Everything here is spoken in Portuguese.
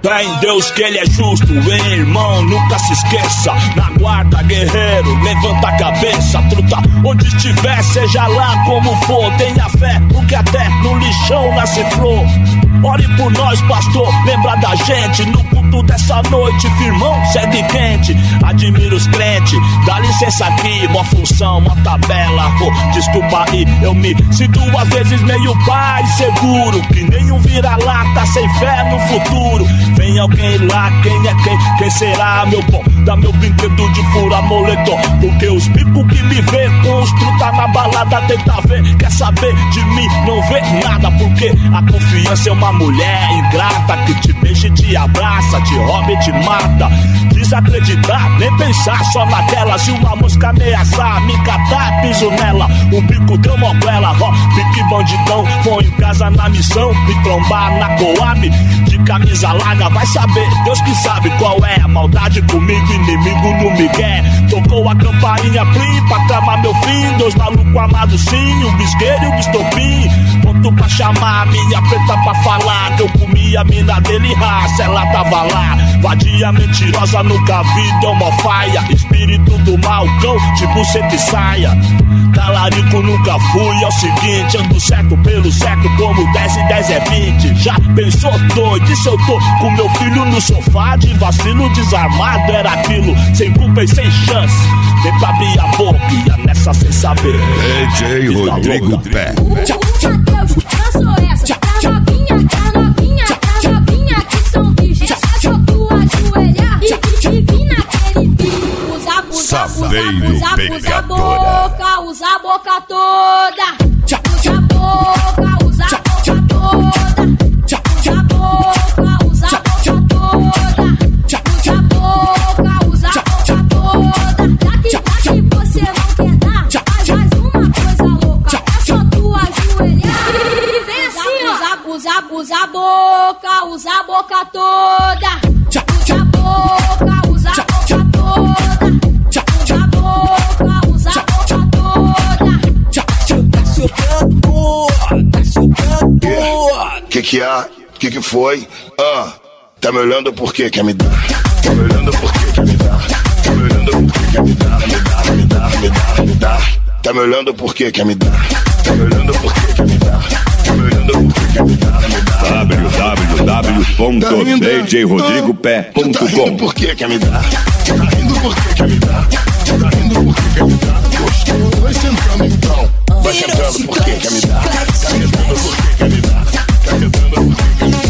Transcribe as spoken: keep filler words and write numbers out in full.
Fé em Deus que ele é justo, hein, irmão, nunca se esqueça. Na guarda, guerreiro, levanta a cabeça, truta. Onde estiver, seja lá como for, tenha fé, porque até no lixão nasce flor. Ore por nós, pastor, lembra da gente. No culto dessa noite, firmão, segue quente. Admiro os crentes, dá licença aqui. Mó função, mó tabela, oh, desculpa aí. Eu me sinto às vezes meio pai seguro, que nenhum vira-lata sem fé no futuro. Vem alguém lá, quem é quem? Quem será, meu bom? Dá meu brinquedo de fura moletom. Porque os picos que me vê construta na balada tenta ver, quer saber de mim, não vê nada. Porque a confiança é uma mulher ingrata que te deixa e te abraça, te rouba e te mata. Desacreditar, nem pensar só naquela. Se uma mosca ameaçar, me catar, piso nela. O bico deu moguela, ó, pique bandidão. Foi em casa na missão, me trombar na Coab. De camisa larga, vai saber, Deus que sabe qual é a maldade comigo, inimigo no migué. Tocou a campainha, plim, pra tramar meu fim. Dois malucos amados sim, o bisqueiro e o bistopim. Ponto pra chamar a minha preta pra falar que eu comi a mina dele, raça, ela tava lá. Vadia mentirosa, nunca vi, deu mó faia. Espírito do mal, cão, tipo senta e saia. Talarico nunca fui, é o seguinte, ando certo pelo certo, como dez e dez é vinte. Já pensou doido, e se eu tô com meu filho no sofá, de vacilo desarmado, era aquilo, sem culpa e sem chance. Vem pra abrir a boca, ia nessa sem saber. D J Rodrigo Pé. Lançou essa, tá novinha, tá novinha, tá novinha que são bichos. É só tu ajoelhar e, e vir naquele bico. Usa, usa, usa, usa, usa a boca, usa a boca toda. Usa a boca, usa a boca toda. Usa a boca, usa a boca toda. Usa a boca, usa a boca toda. Já que, já que você não quer dar, faz mais uma coisa louca. É só tu ajoelhar e vem assim, ó. Usa, usa a boca, usa a boca toda. Usa a boca, usa a boca toda. Usa a boca, usa a boca toda. Tá chocando, tá chocando. Que que há? Que que foi? Ah, tá me olhando por quê? Quer me dar? Tá me olhando por quê? Quer me dar? Tá me olhando por quê? Quer me dar? Me dá, me dá, me dá, me dá. Tá me olhando por quê? Quer me dar? Tá me olhando por quê? Quer me dar? Tá me olhando por quê? Quer me dar? Me dá. w w w ponto d j rodrigo pé ponto com. Tá rindo por quê? Quer me dar? Tá rindo por quê? Quer me dar? Tá rindo por quê? Quer me dar? Gostou? Vai sentando então. Vai sentando por quê? Quer me dar? Tá sentando por quê? Quer me dar? Tá sentando por quê? Quer me dar?